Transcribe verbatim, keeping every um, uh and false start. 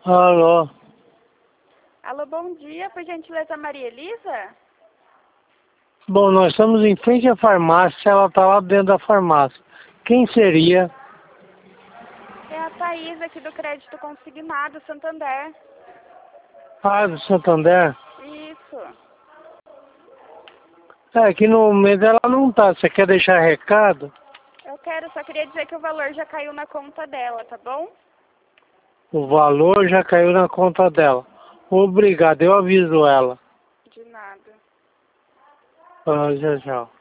Alô? Alô, bom dia, por gentileza, Maria Elisa? Bom, nós estamos em frente à farmácia, ela está lá dentro da farmácia. Quem seria? É a Thaís aqui do Crédito Consignado, Santander. Ah, do Santander? Isso. É, aqui no momento ela não tá. Você quer deixar recado? Eu quero, só queria dizer que o valor já caiu na conta dela, tá bom? O valor já caiu na conta dela. Obrigado, eu aviso ela. De nada. Ah, já, já.